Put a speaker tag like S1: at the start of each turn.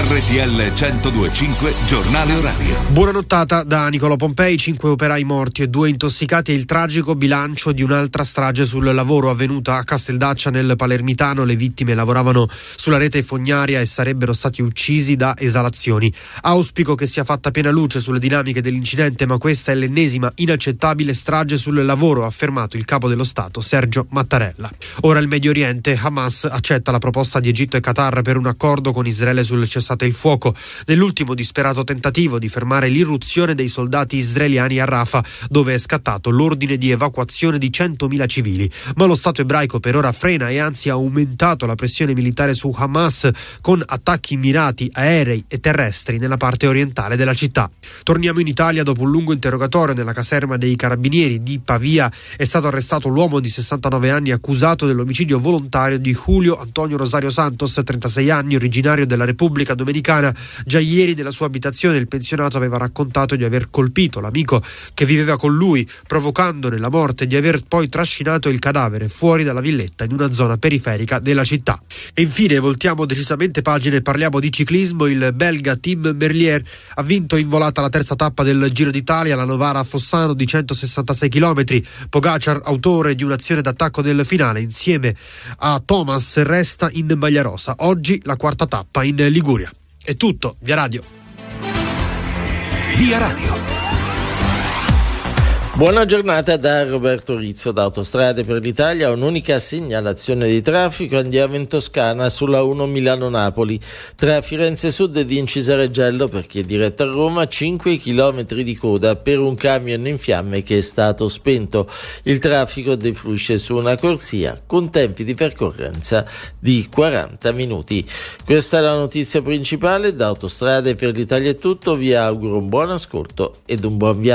S1: RTL 102.5 Giornale Orario.
S2: Buona nottata da Nicolò Pompei. 5 operai morti e 2 intossicati è il tragico bilancio di un'altra strage sul lavoro avvenuta a Casteldaccia nel Palermitano. Le vittime lavoravano sulla rete fognaria e sarebbero stati uccisi da esalazioni. Auspico che sia fatta piena luce sulle dinamiche dell'incidente, ma questa è l'ennesima inaccettabile strage sul lavoro, ha affermato il capo dello Stato Sergio Mattarella. Ora il Medio Oriente. Hamas accetta la proposta di Egitto e Qatar per un accordo con Israele sul cessate il fuoco, nell'ultimo disperato tentativo di fermare l'irruzione dei soldati israeliani a Rafah, dove è scattato l'ordine di evacuazione di 100.000 civili. Ma lo Stato ebraico per ora frena e anzi ha aumentato la pressione militare su Hamas con attacchi mirati aerei e terrestri nella parte orientale della città. Torniamo in Italia. Dopo un lungo interrogatorio nella caserma dei Carabinieri di Pavia è stato arrestato l'uomo di 69 anni accusato dell'omicidio volontario di Julio Antonio Rosario Santos, 36 anni, originario della Repubblica Dominicana. Già ieri della sua abitazione il pensionato aveva raccontato di aver colpito l'amico che viveva con lui, provocandone la morte, e di aver poi trascinato il cadavere fuori dalla villetta in una zona periferica della città. E infine voltiamo decisamente pagina e parliamo di ciclismo. Il belga Tim Merlier ha vinto in volata la terza tappa del Giro d'Italia, la Novara-Fossano di 166 km. Pogacar, autore di un'azione d'attacco del finale insieme a Thomas, resta in maglia rosa. Oggi la quarta tappa in Liguria. È tutto, via radio.
S1: Via radio.
S3: Buona giornata da Roberto Rizzo da Autostrade per l'Italia. Un'unica segnalazione di traffico, andiamo in Toscana sulla 1 Milano-Napoli tra Firenze Sud ed Incisareggello per chi è diretto a Roma, 5 km di coda per un camion in fiamme che è stato spento. Il traffico defluisce su una corsia con tempi di percorrenza di 40 minuti. Questa è la notizia principale. Da Autostrade per l'Italia è tutto, vi auguro un buon ascolto ed un buon viaggio.